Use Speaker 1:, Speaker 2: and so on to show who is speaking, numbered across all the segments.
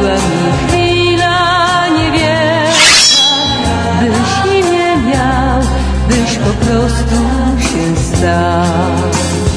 Speaker 1: Wystarczyła mi chwila niewielka, byś imię miał, byś po prostu się stał.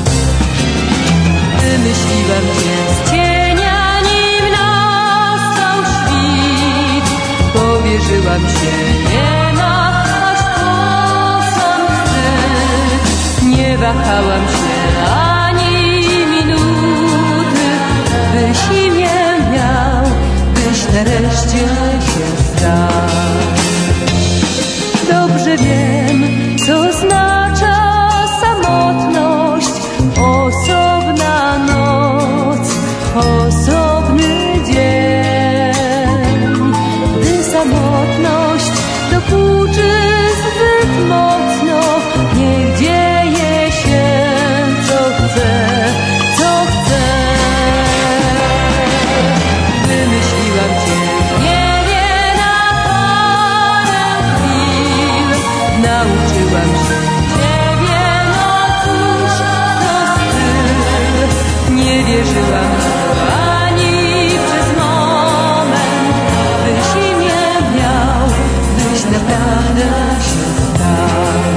Speaker 1: Wymyśliłam cię z cienia, nim nastał świt. Powierzyłam się niema, aż po sam wstyd. Nie wahałam się ani minuty, byś imię miał, byś nareszcie się stał. Dobrze wiem, co oznacza samotność, osobna noc, osobny dzień. Gdy samotność dokuczy zbyt mocno, niech dzieje się, co chce, co chce. Wymyśliłam cię w niebie na parę chwil, nauczyłam się ciebie, no cóż to styl. Nie wierzyłam ani przez moment, byś imię miał, byś naprawdę się stał.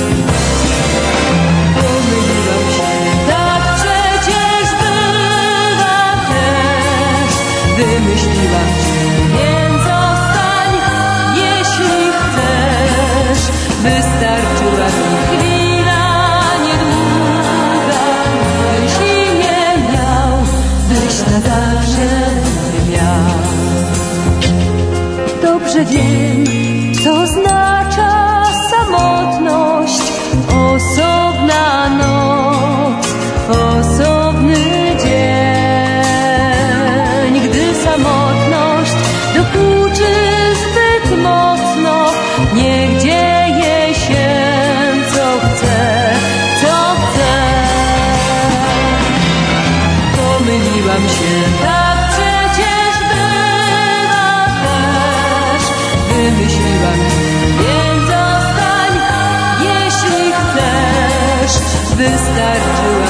Speaker 1: Pomyliłam się, tak przecież bywa też. Wymyśliłam cię, więc zostań, jeśli chcesz. Wystarczyła mi chwila niedługa, byś imię miał, byś na zawsze mnie miał. Dobrze wiem, co oznacza samotność, osobna noc, osobny dzień. Gdy samotność dokuczy zbyt mocno, niech dzieje się, co chce, co chce. Pomyliłam się, tak przecież bywa też. Wymyśliłam cię, więc zostań, jeśli chcesz. Wystarczyła